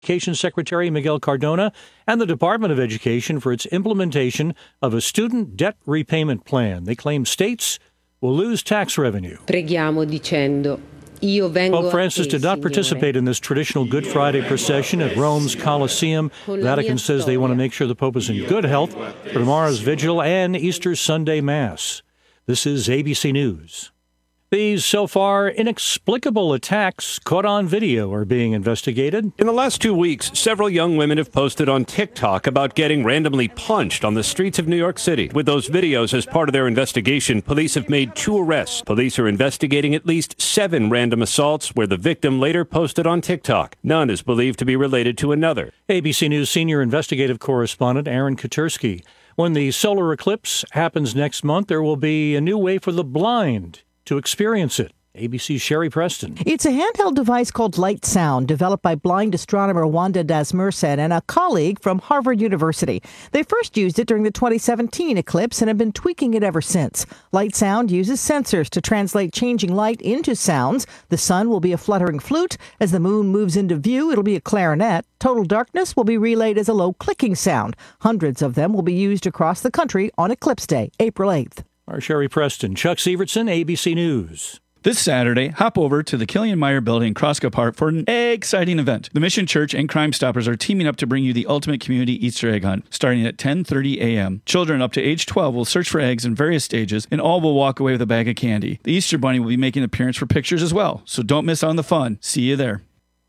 Education Secretary Miguel Cardona and the Department of Education for its implementation of a student debt repayment plan. They claim states will lose tax revenue. Preghiamo dicendo: Io vengo Pope Francis a te, did not Signore. participate in this traditional Good Friday procession at Rome's Colosseum. Vatican says they want to make sure the Pope is in good health for tomorrow's vigil and Easter Sunday Mass. This is ABC News. These so far inexplicable attacks caught on video are being investigated. In the last 2 weeks, several young women have posted on TikTok about getting randomly punched on the streets of New York City. With those videos as part of their investigation, police have made 2 arrests. Police are investigating at least 7 random assaults where the victim later posted on TikTok. None is believed to be related to another. ABC News senior investigative correspondent Aaron Katursky. When the solar eclipse happens next month, there will be a new way for the blind to experience it. ABC's Sherry Preston. It's a handheld device called Light Sound, developed by blind astronomer Wanda Dasmersen and a colleague from Harvard University. They first used it during the 2017 eclipse and have been tweaking it ever since. Light Sound uses sensors to translate changing light into sounds. The sun will be a fluttering flute. As the moon moves into view, it'll be a clarinet. Total darkness will be relayed as a low clicking sound. Hundreds of them will be used across the country on Eclipse Day, April 8th. Our Sherry Preston, Chuck Sievertson, ABC News. This Saturday, hop over to the Killian Meyer Building in Crosscup Park for an exciting event. The Mission Church and Crime Stoppers are teaming up to bring you the ultimate community Easter egg hunt, starting at 10:30 a.m. Children up to age 12 will search for eggs in various stages, and all will walk away with a bag of candy. The Easter Bunny will be making an appearance for pictures as well, so don't miss out on the fun. See you there.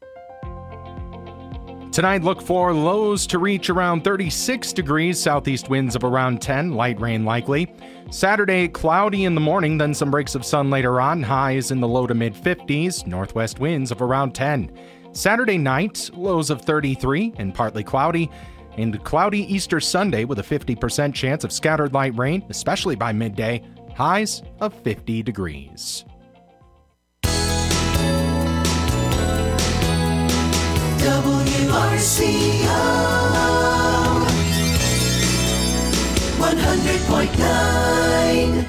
Tonight, look for lows to reach around 36 degrees, southeast winds of around 10, light rain likely. Saturday, cloudy in the morning, then some breaks of sun later on, highs in the low to mid-50s, northwest winds of around 10. Saturday night, lows of 33 and partly cloudy, and cloudy Easter Sunday with a 50% chance of scattered light rain, especially by midday, highs of 50 degrees. WRCO 100.9.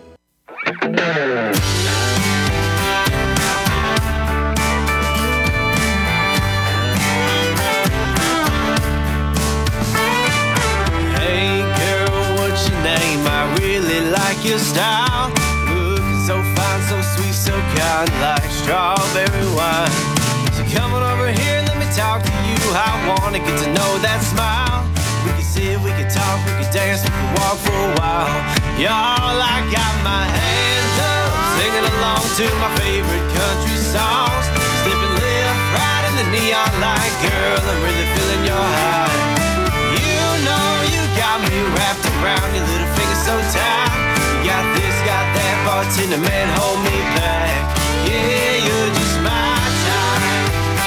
Hey girl, what's your name? I really like your style. Looking so fine, so sweet, so kind, like strawberry wine. So come on over here, let me talk to you. I wanna get to know that smile. We can sit, we can talk, we can dance, we can walk for a while. Y'all, I got my hands up, singing along to my favorite country songs. Slipping left, right in the neon light. Girl, I'm really feeling your high. You know you got me wrapped around your little finger so tight. You got this, got that, bartender man, hold me back. Yeah, you're just my type.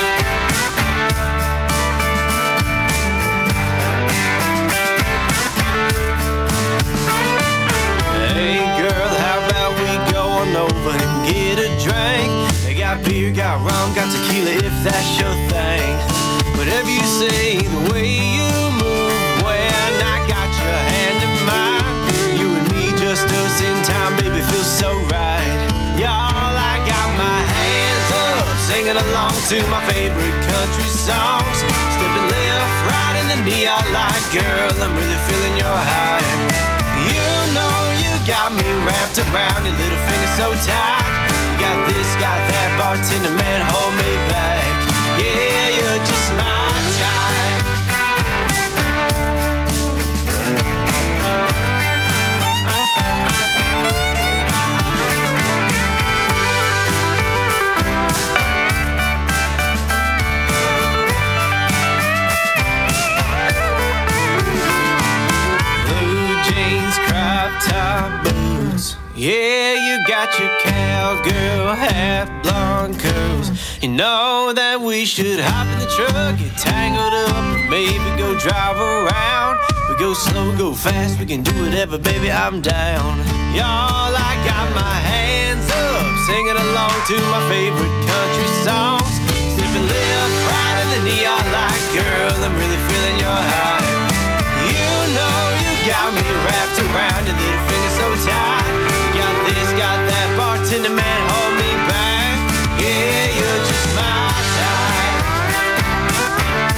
Hey girl, how about we go on over and get a drink? They got beer, got rum, got tequila if that's your thing. Whatever you say, the way you move, when I got your hand in mine. You and me, just us in time, baby, feels so right. Y'all, I got my hands up, singing along to my favorite country songs. Stepping left, right in the neon light. Girl, I'm really feeling your high. You know you got me wrapped around your little finger so tight. You got this, got that, bartender man, hold me back. Yeah, you're just my type. Top boots. Yeah, you got your cowgirl half blonde curls. You know that we should hop in the truck, get tangled up, and maybe go drive around. We go slow, go fast, we can do whatever, baby, I'm down. Y'all, I got my hands up, singing along to my favorite country songs. Sipping left, right in the neon light. Girl, I'm really feeling your high. You know you got me wrapped around your little finger so tight. You got this, got that, bartender man, hold me back. Yeah, you're just my type.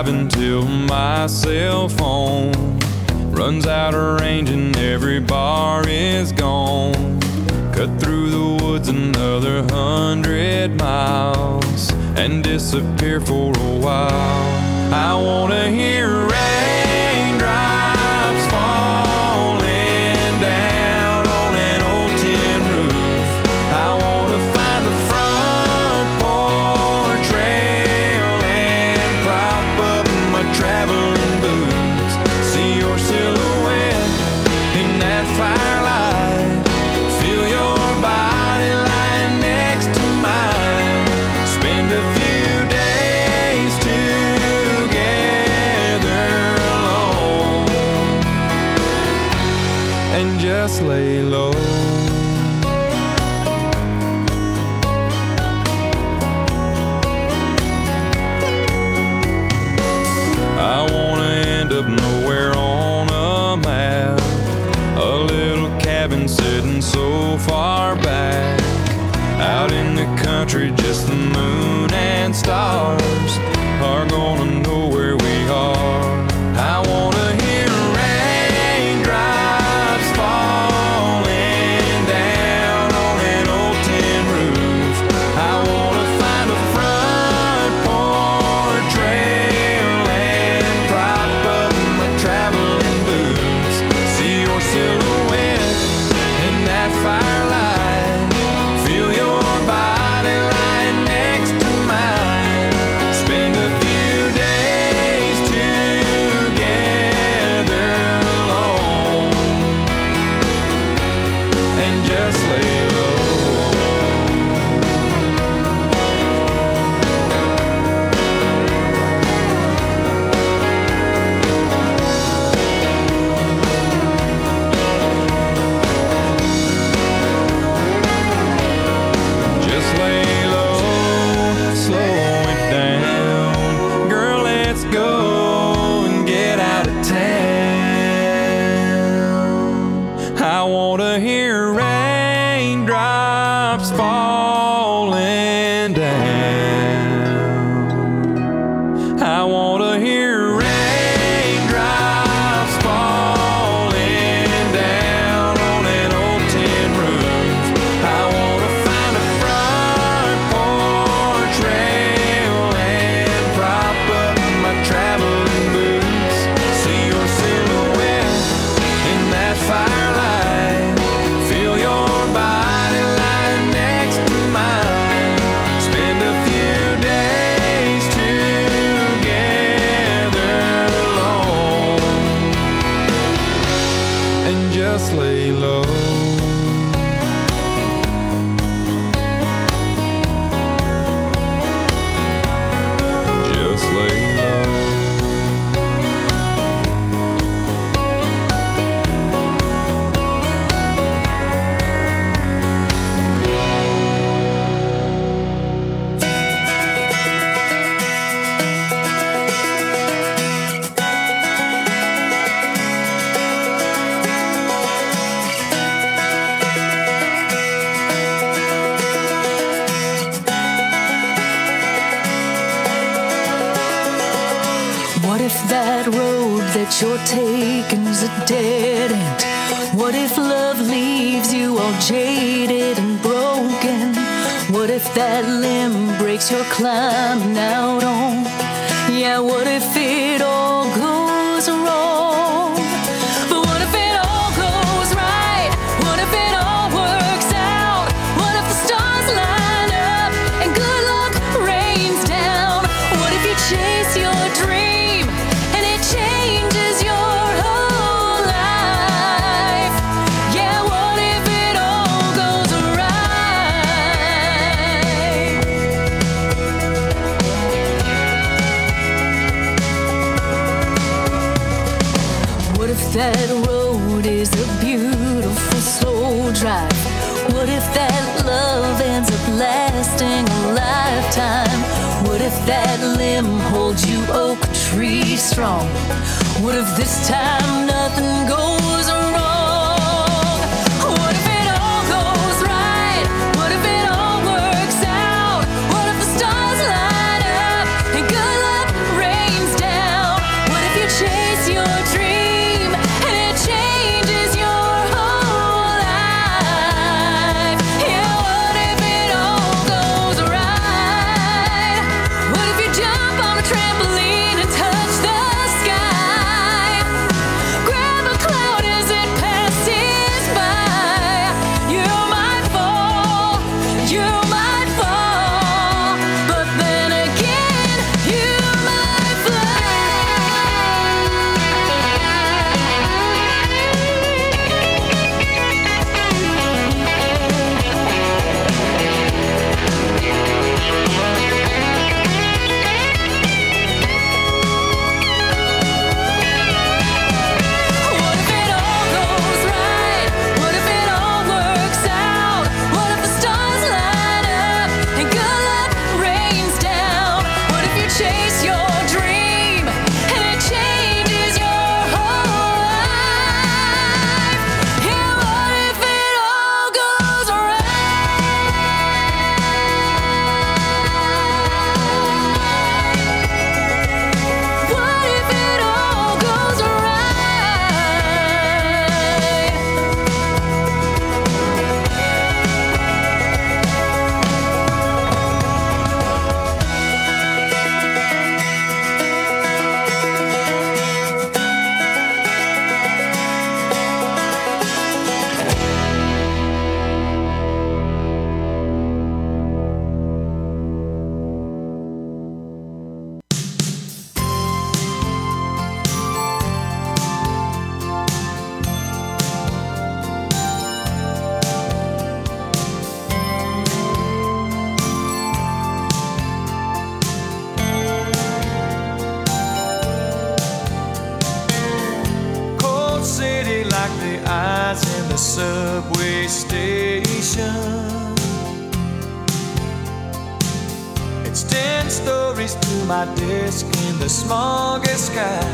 driving till my cell phone runs out of range and every bar is gone. Cut through the woods another 100 miles and disappear for a while. I wanna hear raindrops falling down on an old tin roof. I wanna find the front porch rail and prop up my traveling boots. See your silhouette in that firelight. Feel your body lying next to mine. Spend a few days together alone and just lay low. I wanna end up nowhere on a map, a little cabin sitting so far back, out in the country. Just the moon and stars are gonna know where we are. I wanna hear raindrops falling down on an old tin roof. I wanna find a front porch trail and prop up my traveling boots. See your silhouette in that firelight. Feel your body lying next to mine. Spend a few days together alone and just lay low. Just lay low, slow it down. Girl, let's go and get out of town. I wanna hear raindrops falling down. I wanna hear raindrops falling down on an old tin roof. I wanna find a front porch rail and prop up my traveling boots. See your silhouette in that firelight. Feel your body lying next to mine. Spend a few days together alone and just lay low. Just lay low. What if that road that you're taking's a dead end? What if love leaves you all jaded and broken? What if that limb breaks your climbing out on? Yeah, what if it all goes wrong? But what if it all goes right? What if it all works out? What if the stars line up and good luck rains down? What if you chase your dream and it changes your whole life? Yeah, what if it all goes right? What if that road is a beautiful slow drive? What if that love ends up lasting a lifetime? What if that limb holds you oak tree strong? What if this time nothing goes wrong? What if it all goes right? What if it all works out? What if the stars line up and good luck rains down? It's 10 stories to my desk in the smoggy sky.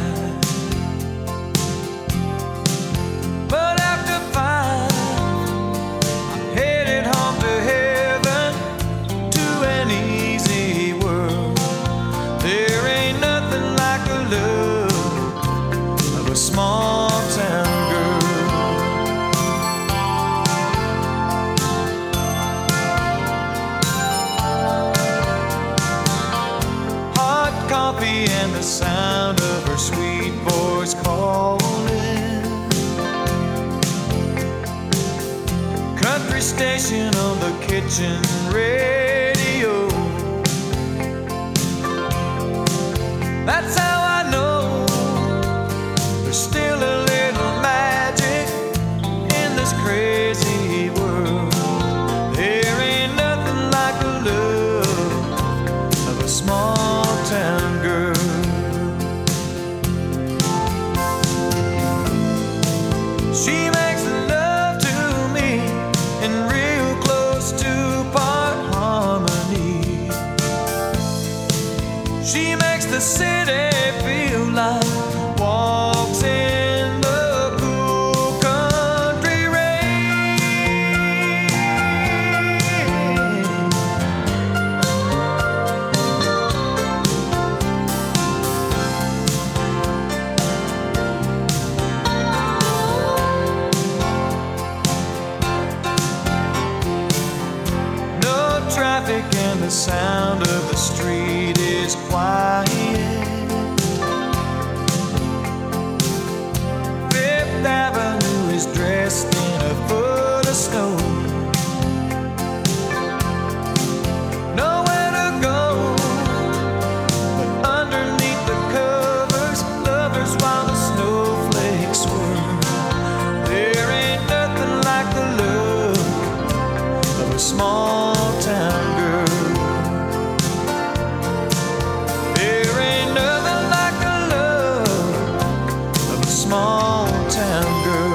But after 5, I'm headed home to heaven, to an easy world. There ain't nothing like the love of a small town girl. Coffee and the sound of her sweet voice calling. Country station on the kitchen radio. That's how I know there's still a little magic in this crazy world. There ain't nothing like the love of a small town girl. She makes love to me in real close to part harmony. She makes the city feel like walks in the cool country rain. No traffic and the sound of the street is quiet. Fifth Avenue is dressed in a foot of snow. Nowhere to go but underneath the covers, lovers while the snowflakes swirl. There ain't nothing like the love of a small town girl. There ain't nothing like the love of a small town girl.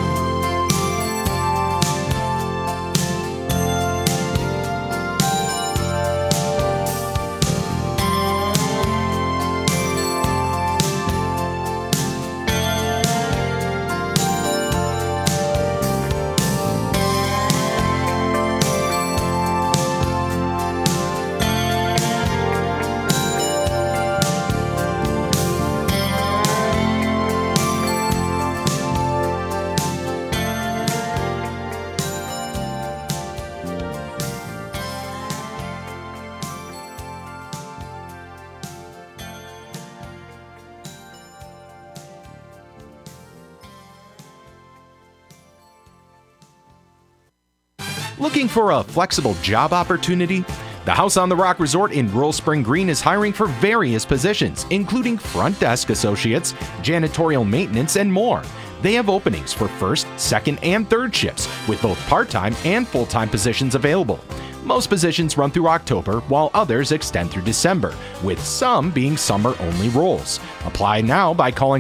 Looking for a flexible job opportunity? The House on the Rock Resort in Rural Spring Green is hiring for various positions, including front desk associates, janitorial maintenance, and more. They have openings for first, second, and third shifts, with both part-time and full-time positions available. Most positions run through October, while others extend through December, with some being summer-only roles. Apply now by calling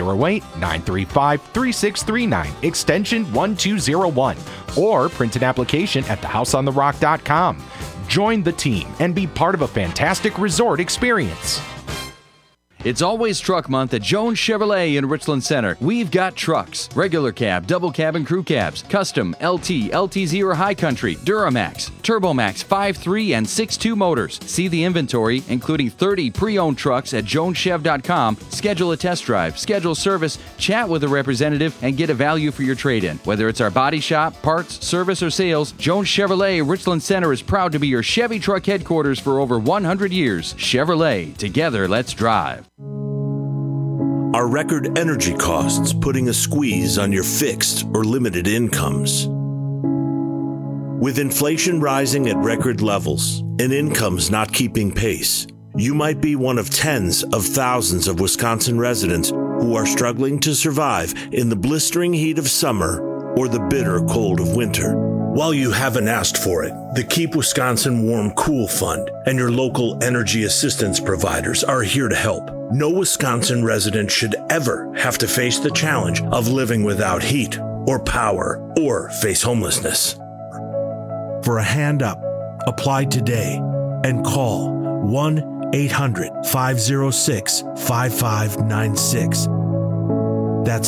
608-935-3639, extension 1201, or print an application at thehouseontherock.com. Join the team and be part of a fantastic resort experience. It's always truck month at Jones Chevrolet in Richland Center. We've got trucks, regular cab, double cab, and crew cabs, custom, LT, LTZ or High Country, Duramax, Turbomax 5.3 and 6.2 motors. See the inventory, including 30 pre-owned trucks at joneschev.com. Schedule a test drive, schedule service, chat with a representative, and get a value for your trade-in. Whether it's our body shop, parts, service, or sales, Jones Chevrolet Richland Center is proud to be your Chevy truck headquarters for over 100 years. Chevrolet, together let's drive. Are record energy costs putting a squeeze on your fixed or limited incomes? With inflation rising at record levels and incomes not keeping pace, you might be one of tens of thousands of Wisconsin residents who are struggling to survive in the blistering heat of summer or the bitter cold of winter. While you haven't asked for it, the Keep Wisconsin Warm Cool Fund and your local energy assistance providers are here to help. No Wisconsin resident should ever have to face the challenge of living without heat or power or face homelessness. For a hand up, apply today and call 1-800-506-5596. That's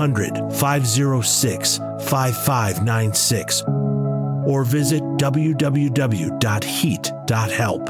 800-506-5596. Or visit www.heat.help.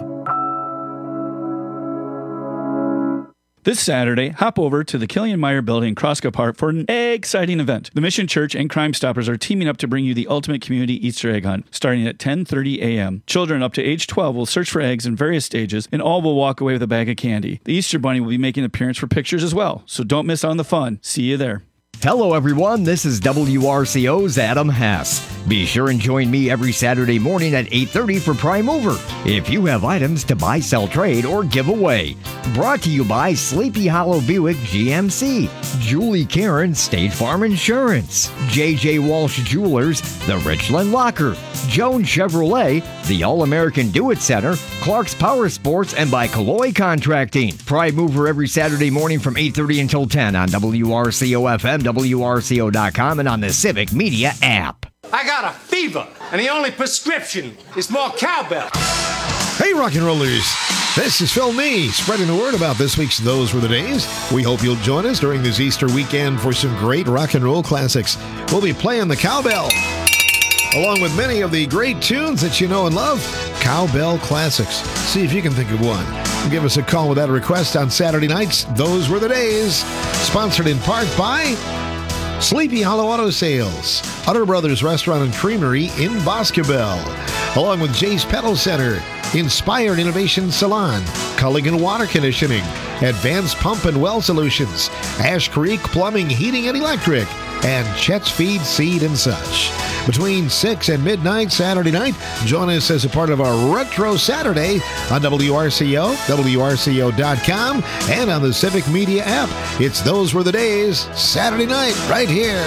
This Saturday, hop over to the Killian Meyer Building in Crosco Park for an exciting event. The Mission Church and Crime Stoppers are teaming up to bring you the ultimate community Easter egg hunt, starting at 10:30 a.m. Children up to age 12 will search for eggs in various stages, and all will walk away with a bag of candy. The Easter Bunny will be making an appearance for pictures as well, so don't miss out on the fun. See you there. Hello, everyone. This is WRCO's Adam Hess. Be sure and join me every Saturday morning at 8:30 for Prime Mover. If you have items to buy, sell, trade, or give away. Brought to you by Sleepy Hollow Buick GMC, Julie Karen State Farm Insurance, J.J. Walsh Jewelers, The Richland Locker, Jones Chevrolet, the All-American Do-It Center, Clark's Power Sports, and by Calloy Contracting. Prime Mover every Saturday morning from 8:30 until 10 on WRCO-FM, WRCO.com, and on the Civic Media app. I got a fever, and the only prescription is more cowbell. Hey, rock and rollers. This is Phil Nee, spreading the word about this week's Those Were the Days. We hope you'll join us during this Easter weekend for some great rock and roll classics. We'll be playing the cowbell, along with many of the great tunes that you know and love, cowbell classics. See if you can think of one. Give us a call with that request on Saturday nights. Those Were the Days. Sponsored in part by Sleepy Hollow Auto Sales, Utter Brothers Restaurant and Creamery in Boscobel, along with Jay's Pedal Center, Inspired Innovation Salon, Culligan Water Conditioning, Advanced Pump and Well Solutions, Ash Creek Plumbing, Heating and Electric, and Chet's Feed, Seed, and such. Between 6 and midnight Saturday night, join us as a part of our Retro Saturday on WRCO, WRCO.com, and on the Civic Media app. It's Those Were the Days, Saturday night, right here.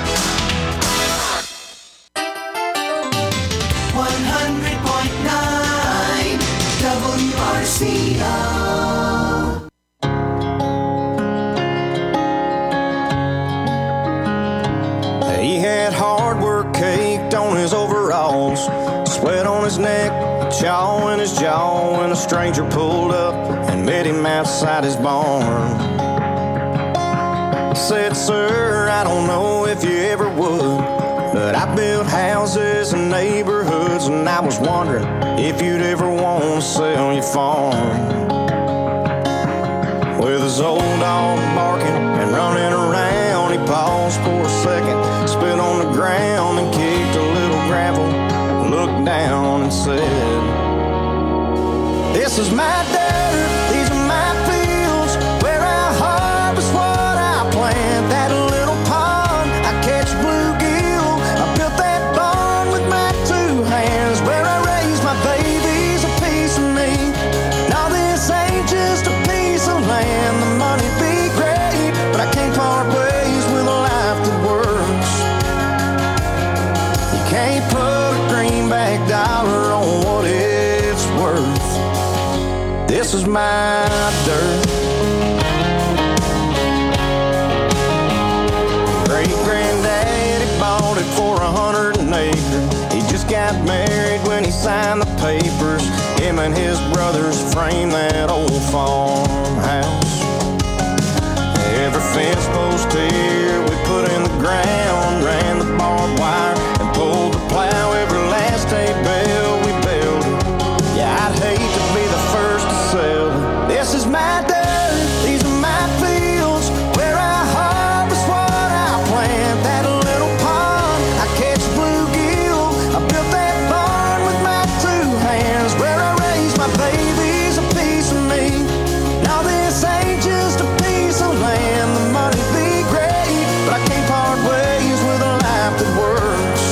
100.9 WRCO. He had hard work caked on his overalls, sweat on his neck, chaw in his jaw, when a stranger pulled up and met him outside his barn. He said, "Sir, I don't know if you ever would, but I built houses and neighborhoods, and I was wondering if you'd ever want to sell your farm." With his old dog barking and running around, he paused for a second, spit on the ground and kicked a little gravel, looked down and said, "This is my dirt, these are my fields, where I harvest what I plant. That little pond, I catch bluegill, I built that barn with my two hands, where I raise my babies, a piece of me. Now this ain't just a piece of land, the money be great, but I can't part ways with a life that works. You can't put a greenback dollar on what it's worth. This is my dirt." Great-granddaddy bought it for 100 an acre. He just got married when he signed the papers. Him and his brothers framed that old farmhouse. Every fence post here we put in the ground, ran the barbed wire and pulled the plow. Every last hay bale we built. Yeah, I'd hate to be the first to sell it. This is my dirt, these are my fields, where I harvest what I plant. That little pond, I catch bluegill, I built that barn with my two hands, where I raise my babies, a piece of me. Now this ain't just a piece of land, the money be great, but I can't part ways with a life that works.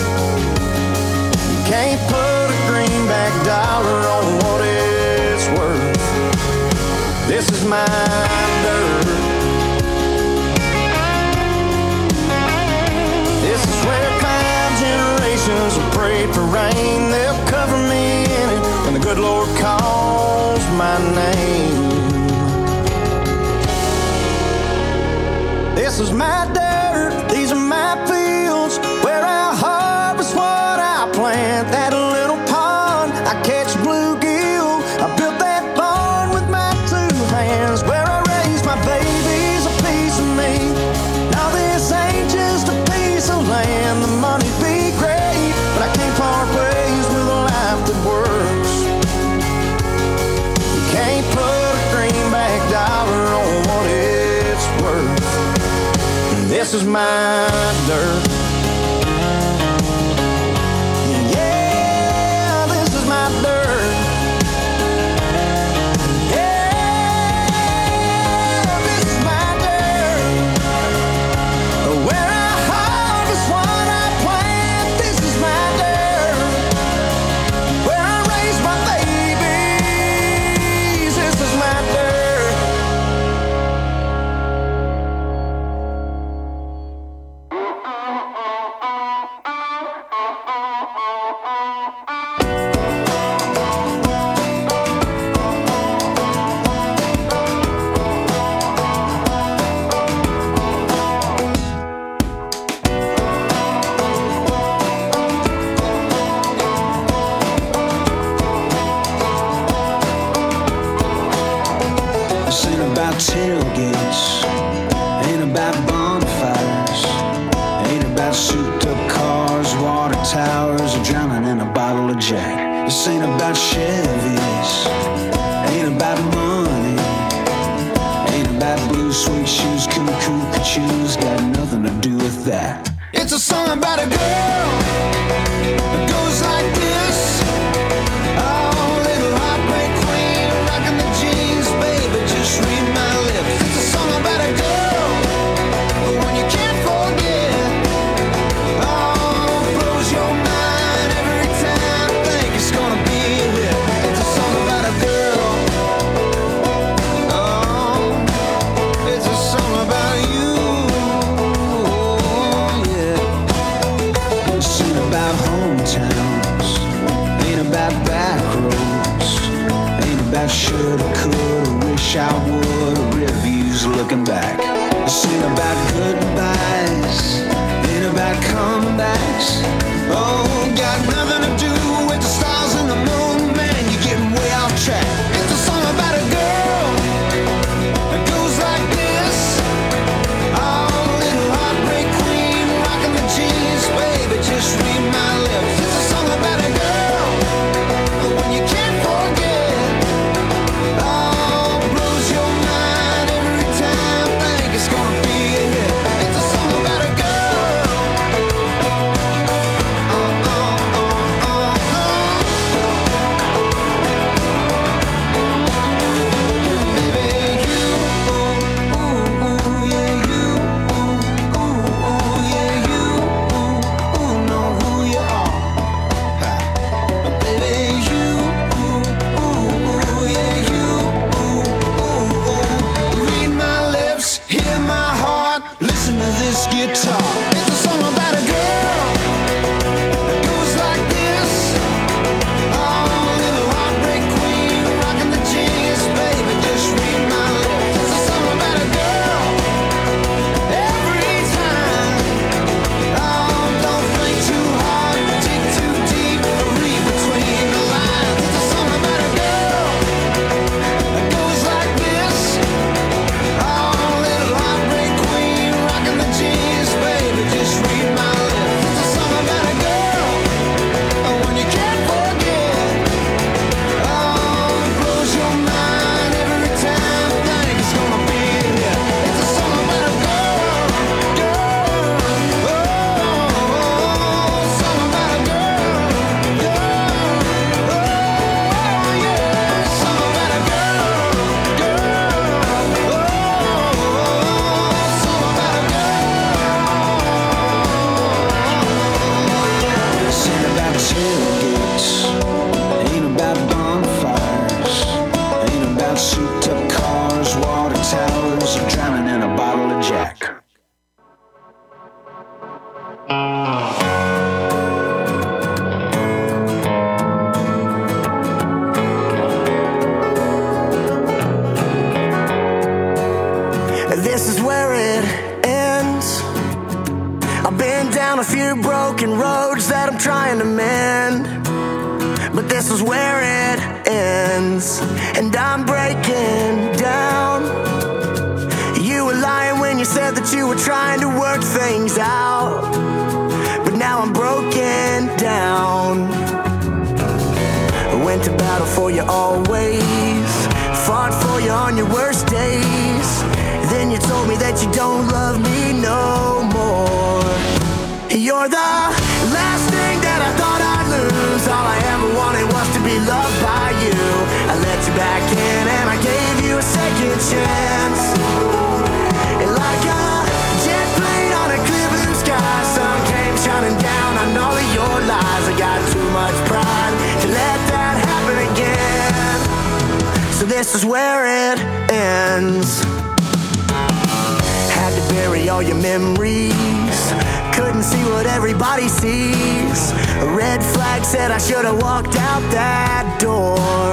You can't put a greenback dollar on what it's worth. This is my dirt. This is where 5 generations have prayed for rain. They'll cover me in it when the good Lord calls my name. This is my dirt, these are my fields, where I harvest what I plant. That little pond, I catch bluegill, I built that this is my dirt. Yeah, this is my dirt. Yeah, this is my dirt. Where I harvest what I plant, this is my dirt. Where I raise my babies, this is my dirt. This ain't about tailgates, ain't about bonfires, ain't about souped up cars, water towers, or drowning in a bottle of Jack. This ain't about Chevys, ain't about money, ain't about blue suede shoes, cuckoo shoes, got nothing to do with that. It's a song about a girl that goes like this. Oh, little heartbreak queen, rocking the jeans, baby, just read my lips. It's a song about a girl, the one you can't forget. Oh, blows your mind every time, think it's gonna be a hit. It's a song about a girl. Oh, it's a song about you. Yeah. This ain't about hometowns, ain't about back roads, ain't about shoulda, coulda, wish I woulda, reviews looking back. This ain't about goodbyes, ain't about comebacks. Oh, got nothing to do with the stars and the moon, man, you're getting way off track. It's a song about a girl that goes like this. Oh, little heartbreak queen, rocking the jeans, baby, just read my lips. It's a song about a girl, the one you can't forget. Oh, blows your mind every time, think it's gonna be a hit. It's a song about a girl. Baby, you, ooh, yeah, you, ooh, yeah, you, know who you are. Baby, you, yeah, you, read my lips, hear my heart, listen to this guitar. It's a song about a girl that goes like this. Oh, little heartbreak queen, rocking the jeans, baby, just read my lips. It's a song about a girl every time. Oh, don't think too hard, dig too deep, read between the lines. It's a song about a girl that goes like this. Oh, little heartbreak queen, rocking the jeans, baby, just read my lips. It's a song about a girl, the one you can't forget. Oh, blows your mind every time, think it's gonna be a hit. It's a song about a girl, oh, song about a girl, oh, yeah, song about a girl, oh, song about a girl. This ain't about tailgates, ain't about bonfires, ain't about souped up cars, water towers, or drowning in a bottle of Jack. This is where it ends. I've been down a few broken roads that I'm trying to mend, but this is where it ends, and I'm breaking down. You were lying when you said that you were trying to work things out, but now I'm broken down. I went to battle for you always, fought for you on your worst days. Then you told me that you don't love me no more. You're the last thing that I thought I'd lose. All I ever wanted was to be loved by you. I let you back in and I gave you a second chance. Like a jet plane on a clear blue sky, sun came shining down on all of your lies. I got too much pride to let that happen again. So this is where it ends. Had to bury all your memories, couldn't see what everybody sees. A red flag said I should have walked out that door.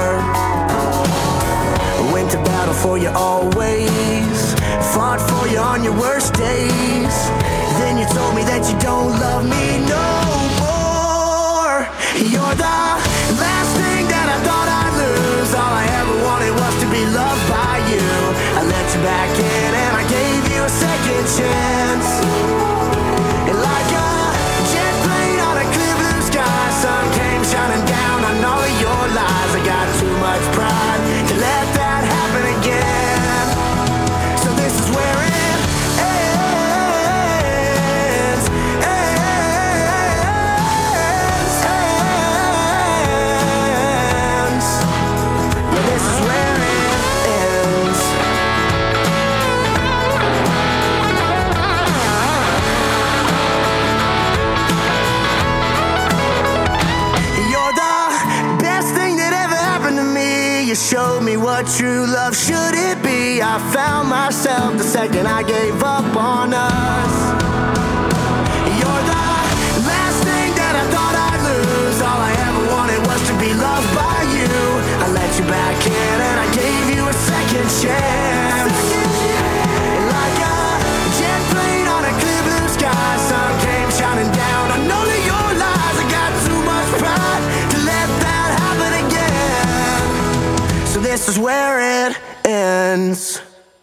Went to battle for you always, fought for you on your worst days. Then you told me that you don't love me no more. You're the last thing that I thought I'd lose. All I ever wanted was to be loved by you. I let you back in and I gave you a second chance. Like a jet plane on a clear blue sky, sun came shining down on all of your lies. I got too much pride to let that happen again. So this is where it ends. Yeah, this is where it ends. You're the best thing that ever happened to me. You showed me what true love should it be. I found myself the second I gave up on us. You're the last thing that I thought I'd lose. All I ever wanted was to be loved by you. I let you back in and I gave you a second chance. Like a jet plane on a clear blue sky, sun came shining down on all of your lies. I got too much pride to let that happen again. So this is where it ends.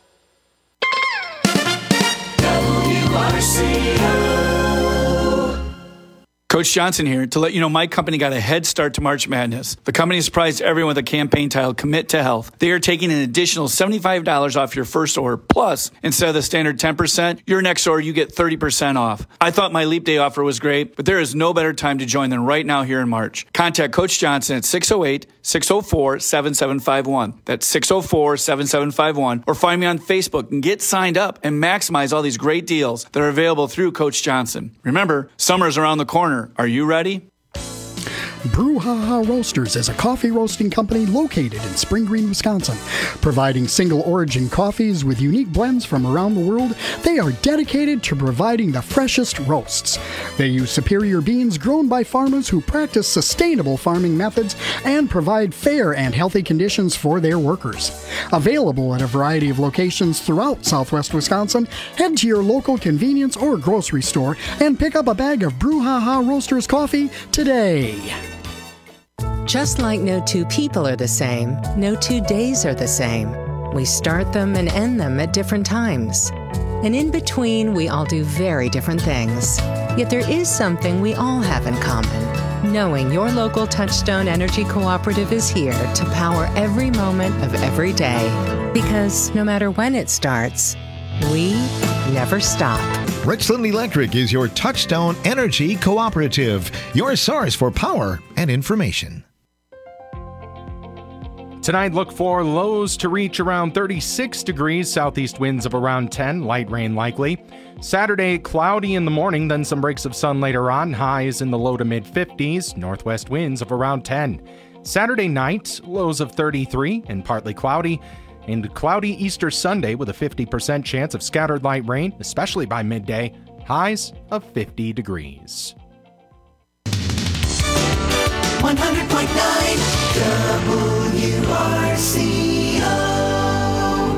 Coach Johnson here to let you know my company got a head start to March Madness. The company surprised everyone with a campaign titled Commit to Health. They are taking an additional $75 off your first order. Plus, instead of the standard 10%, your next order you get 30% off. I thought my Leap Day offer was great, but there is no better time to join than right now here in March. Contact Coach Johnson at 608-604-7751. That's 604-7751. Or find me on Facebook and get signed up and maximize all these great deals that are available through Coach Johnson. Remember, summer's around the corner. Are you ready? Brouhaha Roasters is a coffee roasting company located in Spring Green, Wisconsin. Providing single origin coffees with unique blends from around the world, they are dedicated to providing the freshest roasts. They use superior beans grown by farmers who practice sustainable farming methods and provide fair and healthy conditions for their workers. Available at a variety of locations throughout southwest Wisconsin, head to your local convenience or grocery store and pick up a bag of Brouhaha Roasters coffee today. Just like no two people are the same, no 2 days are the same. We start them and end them at different times. And in between, we all do very different things. Yet there is something we all have in common. Knowing your local Touchstone Energy Cooperative is here to power every moment of every day. Because no matter when it starts, we never stop. Richland Electric is your Touchstone Energy Cooperative, your source for power and information. Tonight, look for lows to reach around 36 degrees, southeast winds of around 10, light rain likely. Saturday, cloudy in the morning, then some breaks of sun later on, highs in the low to mid 50s, northwest winds of around 10. Saturday night, lows of 33 and partly cloudy. And cloudy Easter Sunday with a 50% chance of scattered light rain, especially by midday, highs of 50 degrees. 100.9 WRCO.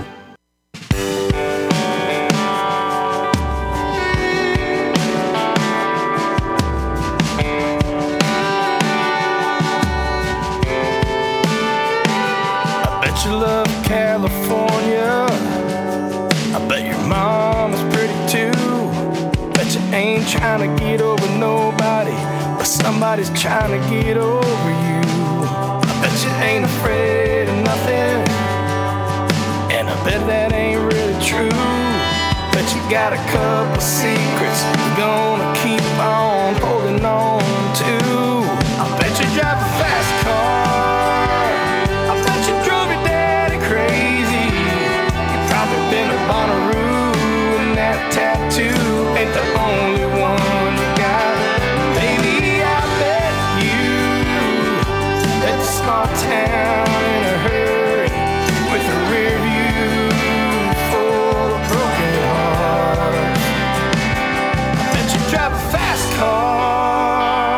I bet you love California. I bet your mama's pretty too. Bet you ain't trying to get over nobody, but somebody's trying to get over you. I bet you ain't afraid of nothing, and I bet that ain't really true. Bet you got got a couple secrets you're gonna keep on holding on to. I bet you drive a fast car. I bet you drove your daddy crazy. You've probably been to Bonnaroo, and that tattoo ain't the only one you got. Baby, I bet you left a small town in a hurry with a rear view full of broken hearts. I bet you drive a fast car.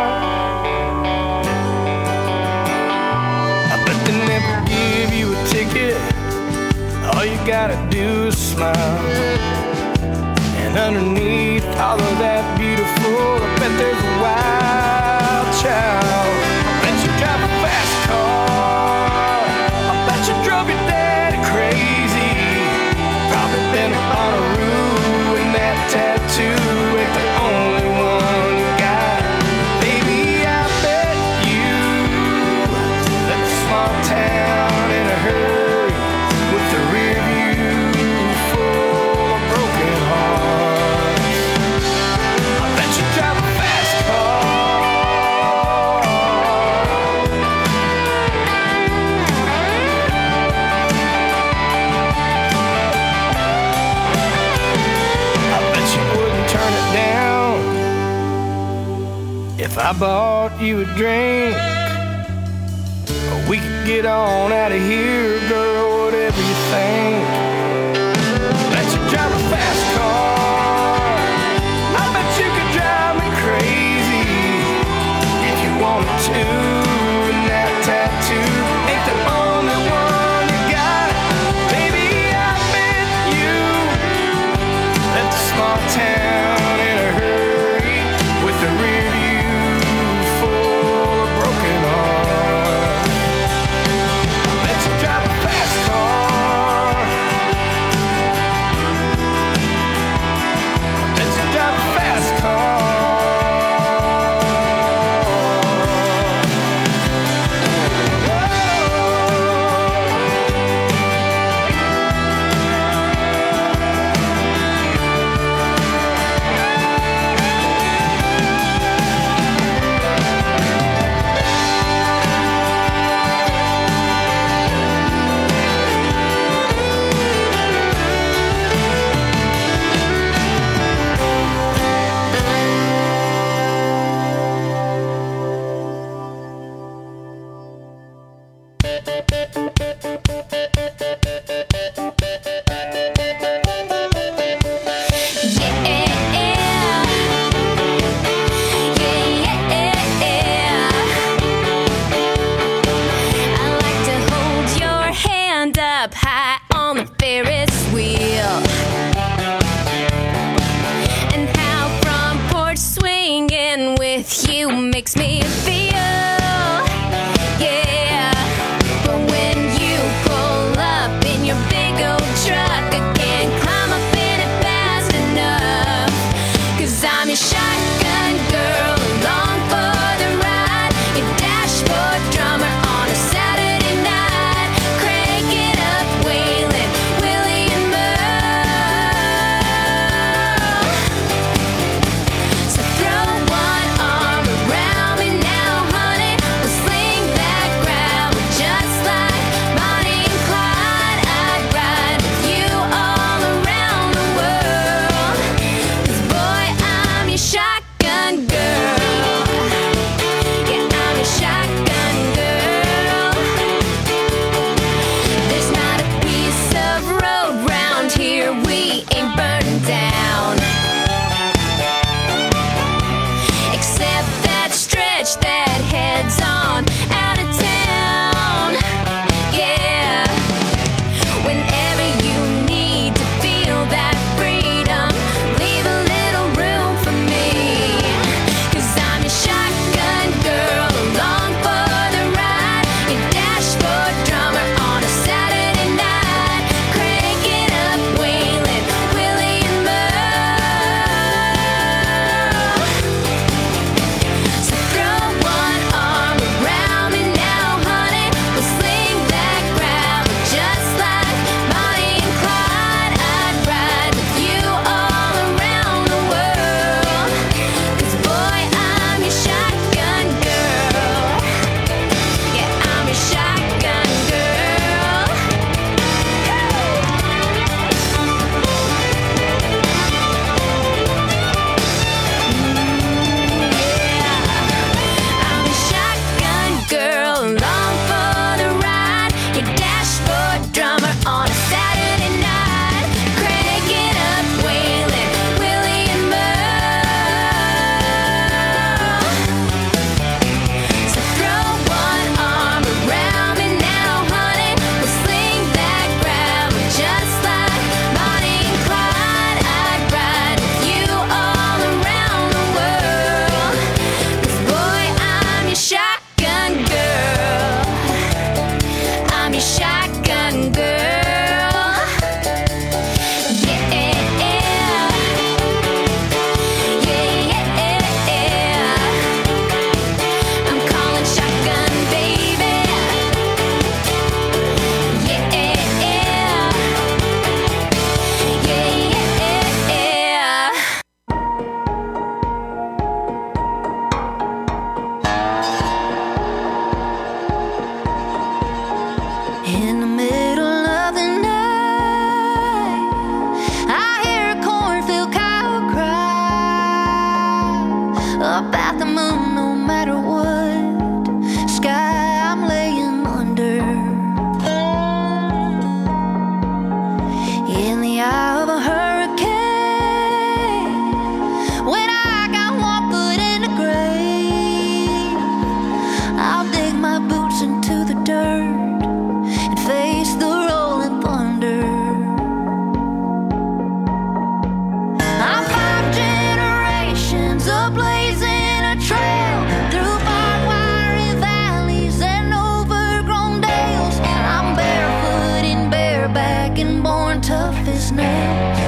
I bet they never give you a ticket. All you gotta do is smile. And underneath all of that beautiful, I bet there's a wild child. I bet you drive a fast car. I bet you drove your daddy crazy. Probably been to Bonnaroo, and that tattoo ain't the only one you got. Baby, I bet you left a small town in a hurry with the rear view full of broken hearts. I bet you drive a fast car. I bet you wouldn't turn it down if I bought you a drink. Or we could get on out of here, girl, whatever you think. Bet you drive a fast car. I bet you could drive me crazy if you wanted to. And that tattoo ain't the only one you got. Baby, I bet you left a small town in a hurry with the rear view full of broken hearts. I bet you drive a fast car. I bet you drive a fast car. I like to hold your hand up high on the Ferris wheel, and how front porch swinging with you makes me feel. Yeah, but when you pull up in your big old truck, I can't climb up in it fast enough. 'Cause I'm your shotgun girl along for the ride, your dashboard drummer on a Saturday night. Crank it up, Waylon, Willie and Merle. So throw one arm around me now back and born tough as nails.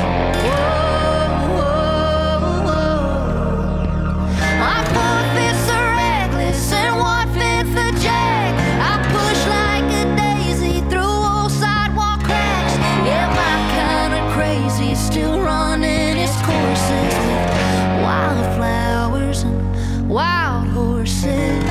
I put fists are reckless and one fifth the jack. I push like a daisy through old sidewalk cracks. Yeah, my kind of crazy still running its courses with wildflowers and wild horses.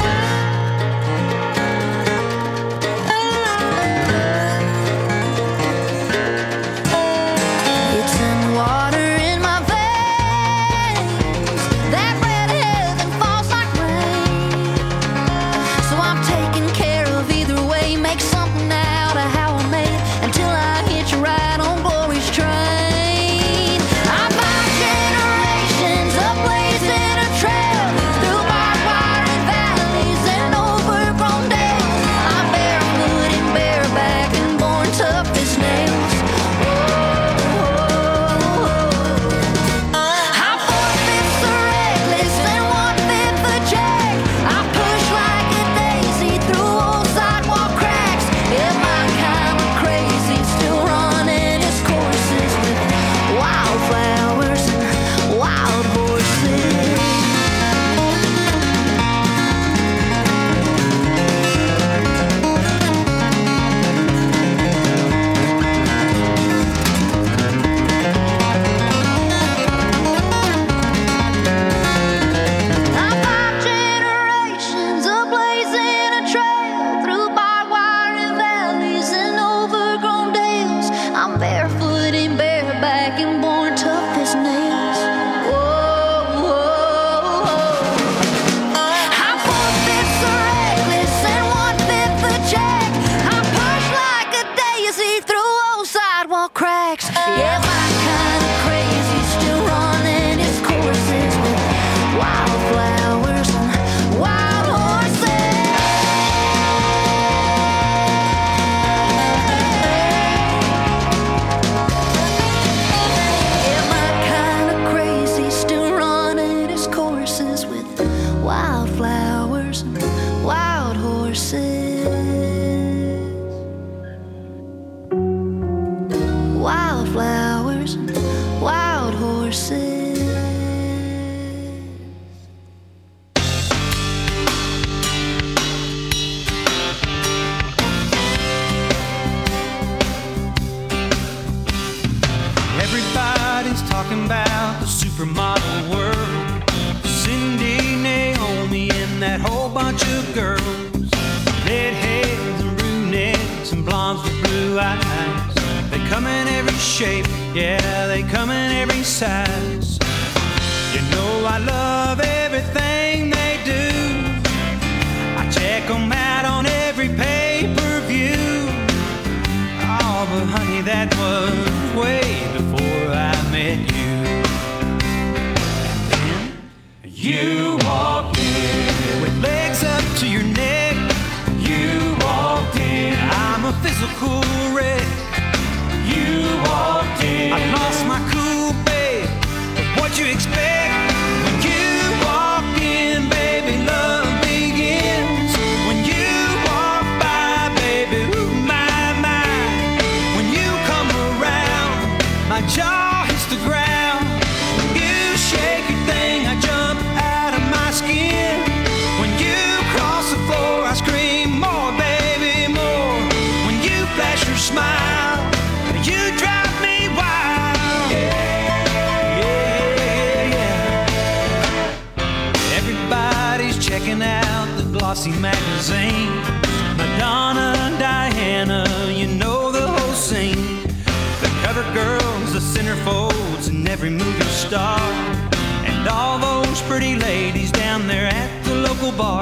Magazine, Madonna, Diana, you know the whole scene. The cover girls, the centerfolds, and every movie star, and all those pretty ladies down there at the local bar.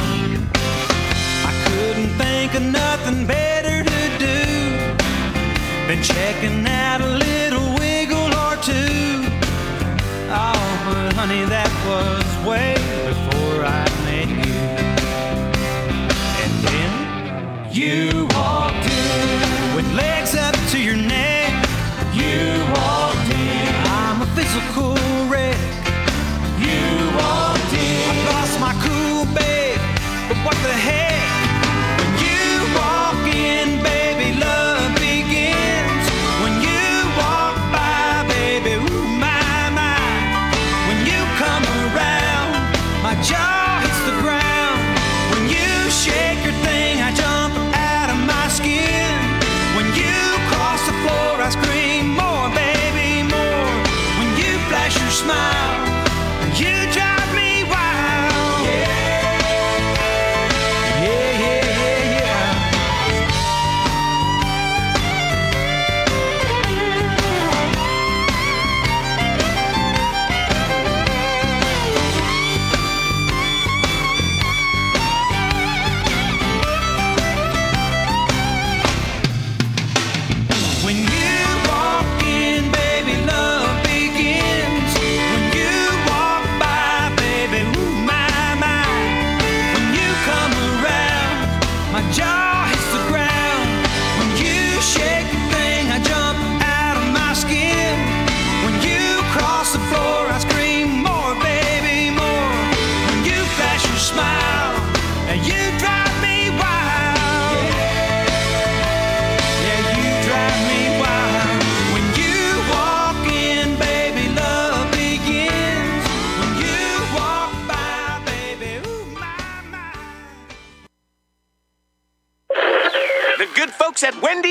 I couldn't think of nothing better to do than checking out a little wiggle or two. Oh, but honey, that was way before I met you. You walked in with legs up to your neck. You walked in. I'm a physical wreck. You walked in. I lost my cool, babe, but what the heck? When you walk in, baby, love begins. When you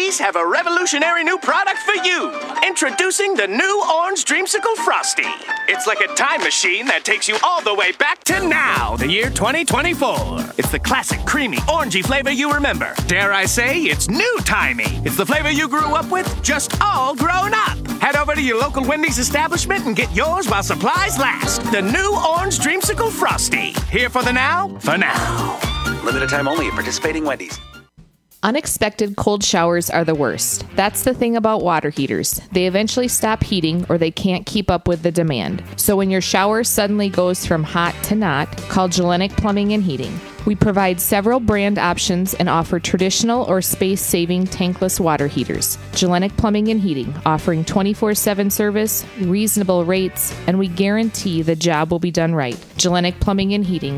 Wendy's have a revolutionary new product for you. Introducing the new Orange Dreamsicle Frosty. It's like a time machine that takes you all the way back to now, the year 2024. It's the classic creamy, orangey flavor you remember. Dare I say, it's new-timey. It's the flavor you grew up with, just all grown up. Head over to your local Wendy's establishment and get yours while supplies last. The new Orange Dreamsicle Frosty. Here for the now, for now. Limited time only at participating Wendy's. Unexpected cold showers are the worst. That's the thing about water heaters. They eventually stop heating or they can't keep up with the demand. So when your shower suddenly goes from hot to not, call Gellenic Plumbing and Heating. We provide several brand options and offer traditional or space-saving tankless water heaters. Gellenic Plumbing and Heating, offering 24/7 service, reasonable rates, and we guarantee the job will be done right. Gellenic Plumbing and Heating,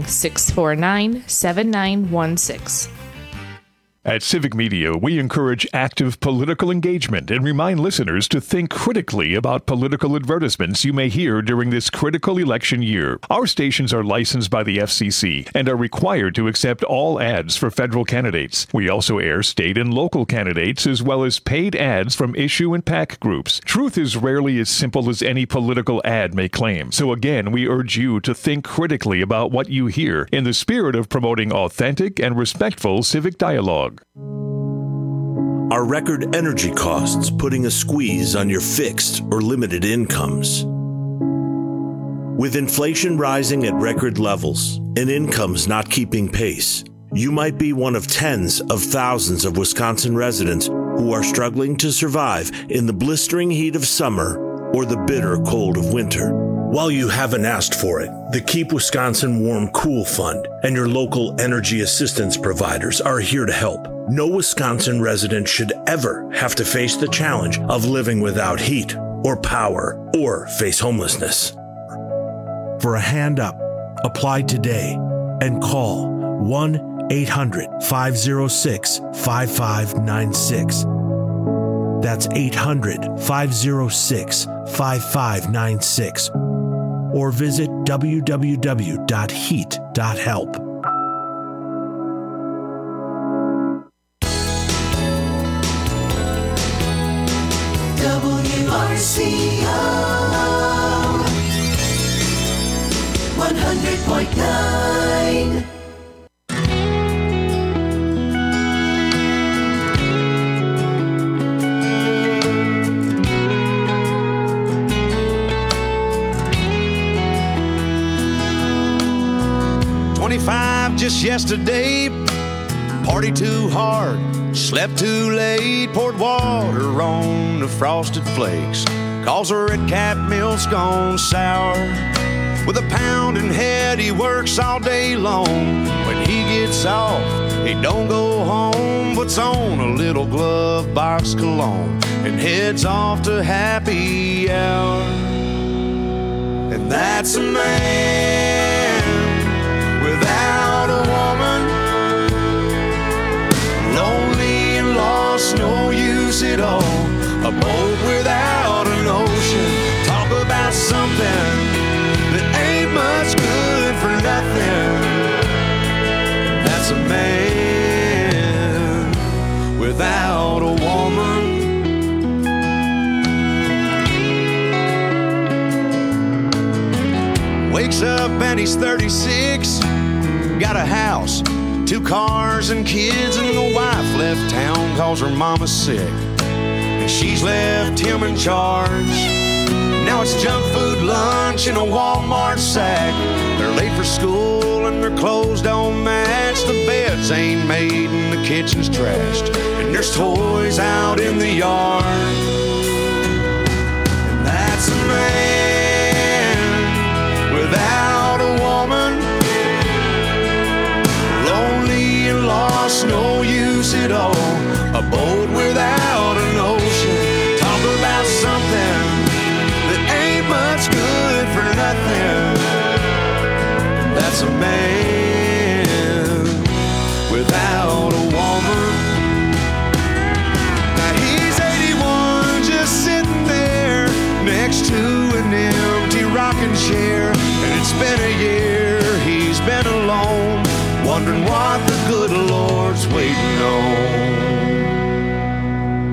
649-7916. At Civic Media, we encourage active political engagement and remind listeners to think critically about political advertisements you may hear during this critical election year. Our stations are licensed by the FCC and are required to accept all ads for federal candidates. We also air state and local candidates as well as paid ads from issue and PAC groups. Truth is rarely as simple as any political ad may claim. So again, we urge you to think critically about what you hear in the spirit of promoting authentic and respectful civic dialogue. Are record energy costs putting a squeeze on your fixed or limited incomes? With inflation rising at record levels and incomes not keeping pace, you might be one of tens of thousands of Wisconsin residents who are struggling to survive in the blistering heat of summer or the bitter cold of winter. While you haven't asked for it, the Keep Wisconsin Warm Cool Fund and your local energy assistance providers are here to help. No Wisconsin resident should ever have to face the challenge of living without heat or power or face homelessness. For a hand up, apply today and call 1-800-506-5596. That's 800-506-5596. Or visit www.heat.help. WRCO 100.9. Just yesterday, party too hard, slept too late, poured water on the frosted flakes. Calls her at Cap Mills gone sour. With a pounding head, he works all day long. When he gets off, he don't go home, puts on a little glove box cologne and heads off to happy hour. And that's a man without a woman, lonely and lost, no use at all. A boat without an ocean, talk about something that ain't much good for nothing. That's a man without a woman. Wakes up and he's 36, got a house, 2 cars and kids, and the wife left town cause her mama's sick, and she's left him in charge. Now it's junk food lunch in a Walmart sack. They're late for school and their clothes don't match. The beds ain't made and the kitchen's trashed, and there's toys out in the yard. And that's a man without a woman, lonely and lost, no use at all. A boat without an ocean, talk about something that ain't much good for nothing. That's a man without a woman. Now he's 81, just sitting there next to an empty rocking chair, and it's been a year he's been alone, wondering what the good Lord's waiting on.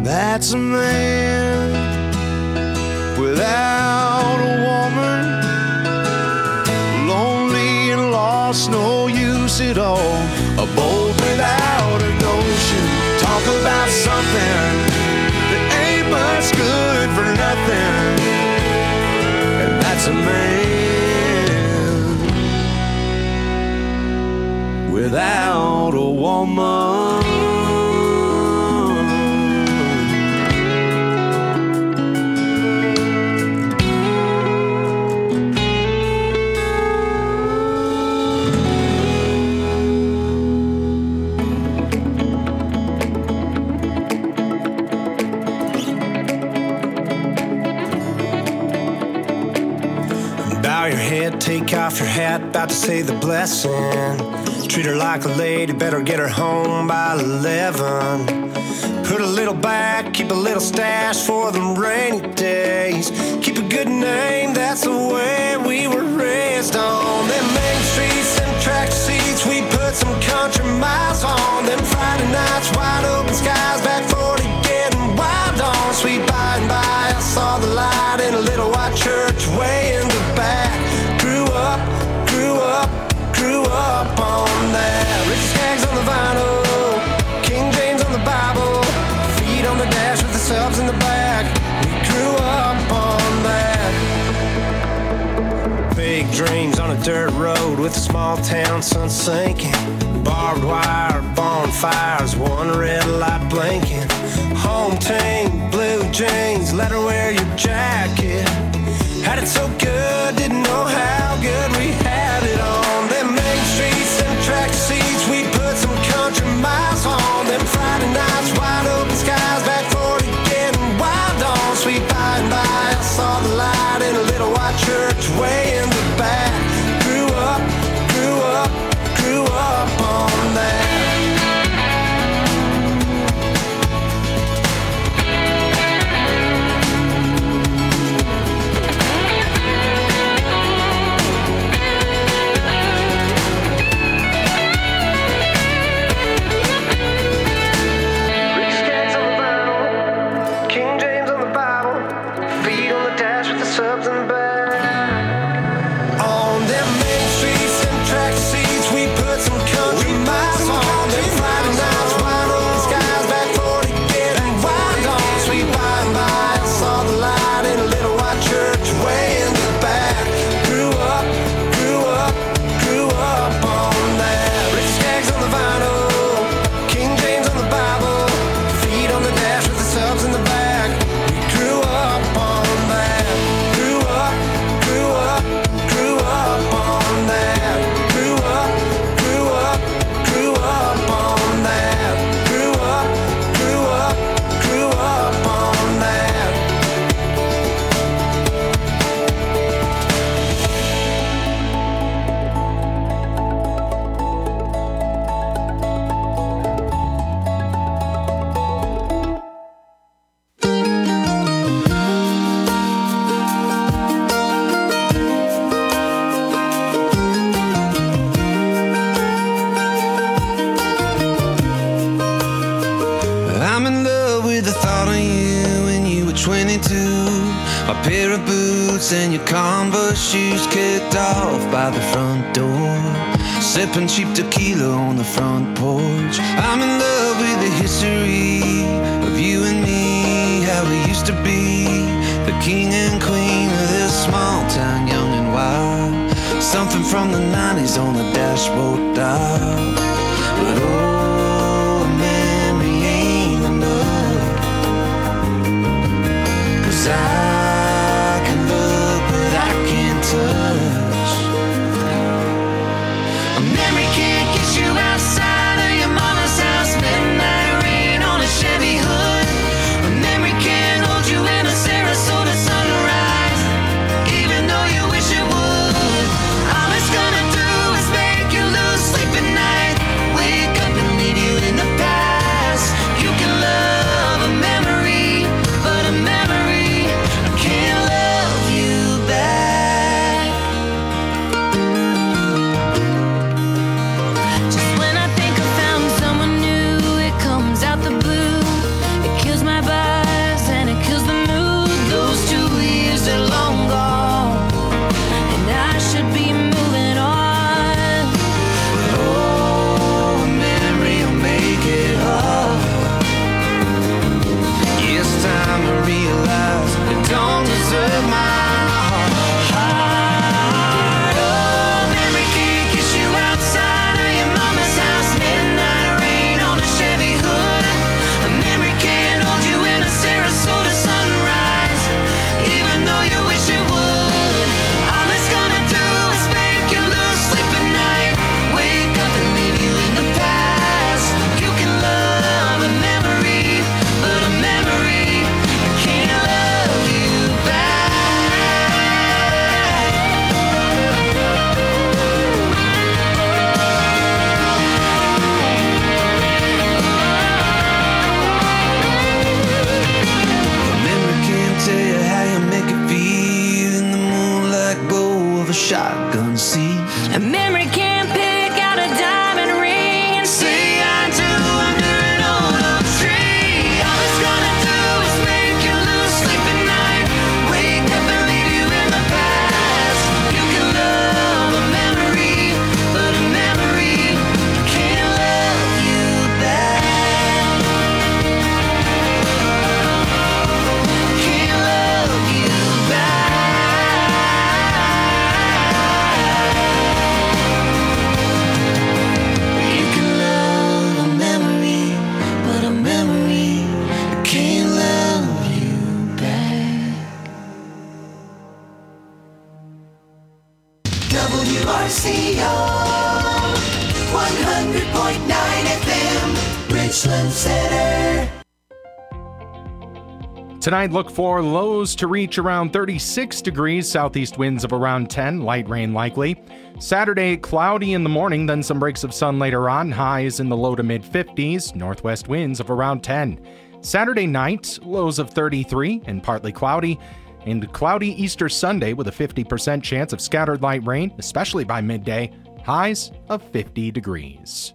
That's a man without a woman, lonely and lost, no use at all. A boat without a notion, talk about something that ain't much good for nothing. And that's a man without a woman. Take off your hat, about to say the blessing. Treat her like a lady, better get her home by 11. Put a little back, keep a little stash for them rainy days. Keep a good name, that's the way we were raised on. Them main streets, them track seats, we put some country miles on. Them Friday nights, wide open skies, back 40 getting wild on. Sweet by and by, I saw the light in a little white church way in the back. Grew up on that. Rich Skaggs on the vinyl, King James on the Bible, feet on the dash with the subs in the back. We grew up on that. Big dreams on a dirt road with a small town sun sinking. Barbed wire, bonfires, one red light blinking. Home team, blue jeans, let her wear your jacket. Had it so good, didn't know how good we had it on. Them main streets, them track seats, we put some country miles on. Them Friday nights, wide open skies, back 40 getting wild on. Sweet by and by, I saw the light in a little white church way in the back. Grew up on that. And your Converse shoes kicked off by the front door, sipping cheap tequila on the front porch. I'm in love with the history of you and me, how we used to be the king and queen of this small town, young and wild. Something from the 90s on the dashboard dial. But oh, a memory ain't enough, 'cause I touch. A memory can't get you outside of your mama's house. Midnight rain on a Chevy hood. A memory can't hold you in a Sarasota sunrise, even though you wish it would. All it's gonna do is make you lose sleep at night. Wake up and Richland Center. Tonight, look for lows to reach around 36 degrees, southeast winds of around 10, light rain likely. Saturday, cloudy in the morning, then some breaks of sun later on, highs in the low to mid 50s, northwest winds of around 10. Saturday night, lows of 33 and partly cloudy. And cloudy Easter Sunday with a 50% chance of scattered light rain, especially by midday, highs of 50 degrees.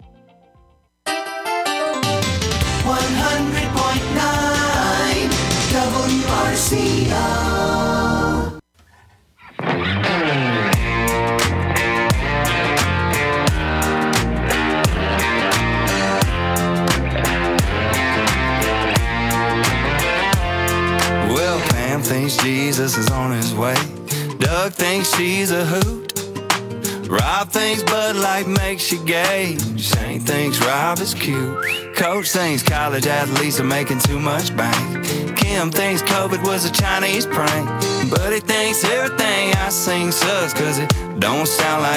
100.9 WRCO. Well, Pam thinks Jesus is on his way. Doug thinks she's a hoot. Rob thinks Bud Light makes you gay. Shane thinks Rob is cute. Coach thinks college athletes are making too much bank. Kim thinks COVID was a Chinese prank. Buddy thinks everything I sing sucks, 'cause it don't sound like